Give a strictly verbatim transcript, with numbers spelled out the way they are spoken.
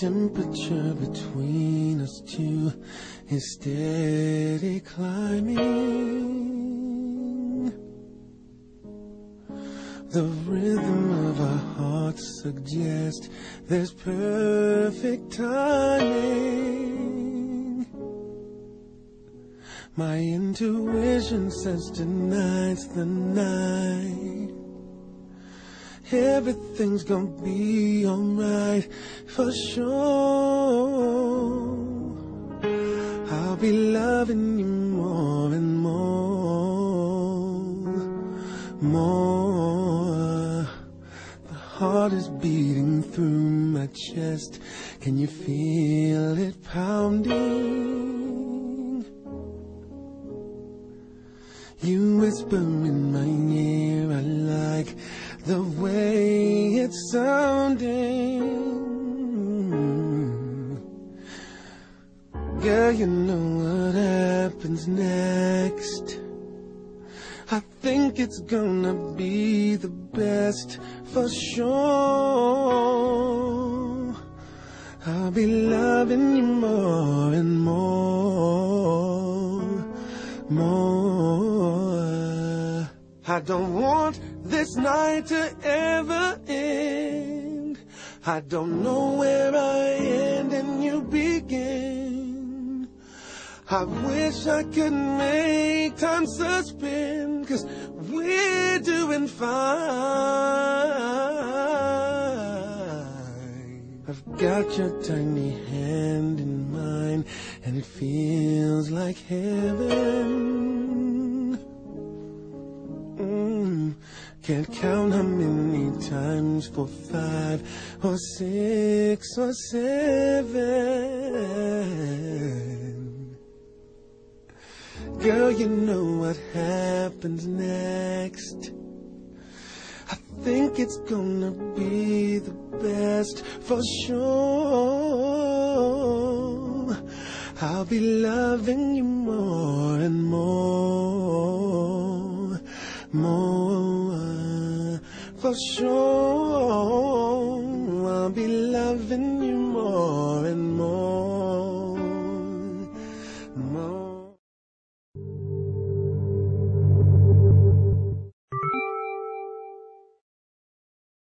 temperature between us two is steady climbing. The rhythm of our hearts suggests there's perfect timing. My intuition says tonight's the night. Everything's gonna be alright for sure. I'll be loving you more and more, more. The heart is beating through my chest. Can you feel it pounding? You whisper in my ear, I like the way it's sounding. Girl, you know what happens next. I think it's gonna be the best for sure. I'll be loving you more and more, more. I don't want this night to ever end. I don't know where I end and you begin. I wish I could make time suspend, 'cause we're doing fine. I've got your tiny hand in mine, and it feels like heaven. Can't count how many times, for five or six or seven. Girl, you know what happens next. I think it's gonna be the best for sure. I'll be loving you more and more, more. For sure, I'll be loving you more and more.